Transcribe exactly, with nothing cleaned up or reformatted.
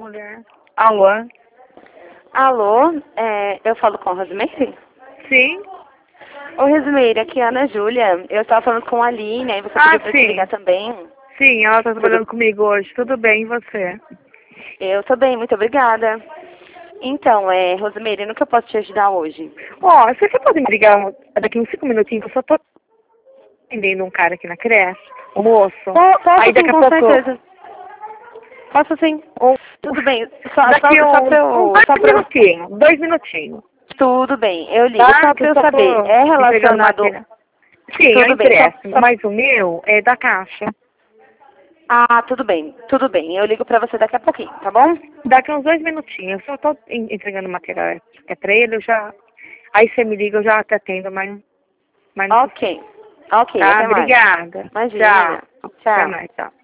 mulher. Alô? Alô, é, eu falo com a Rosemary? Sim? Oi, Rosemary, aqui é a Ana Júlia. Eu estava falando com a Aline, aí você Ah, pediu pra te sim. ligar também. Sim, ela tá trabalhando Tudo... comigo hoje. Tudo bem, e você? Eu tô bem, muito obrigada. Então, é, Rosemary, no que eu posso te ajudar hoje? Ó, você você pode me ligar daqui uns cinco minutinhos, que eu só tô atendendo um cara aqui na creche, o moço. Po- posso Aí sim, daqui a com pouco... certeza. Posso sim. Um, Tudo bem, só, só, daqui só uns, pra uns eu... dois Só pra eu... minutinhos, dois minutinhos. Tudo bem, eu ligo. Tá? Só Que pra eu eu só saber, tô é entregando relacionado... matéria. Sim, é Tudo bem, só, empréstimo, só... mas o meu é da caixa. Ah, tudo bem, tudo bem. Eu ligo pra você daqui a pouquinho, tá bom? Daqui uns dois minutinhos, eu só tô en- entregando matéria é pra ele, eu já... Aí você me liga, eu já até atendo, mas... mas não Ok, ok, tá? até mais. Obrigada. Imagina. Tchau. Até Tchau. mais, tchau.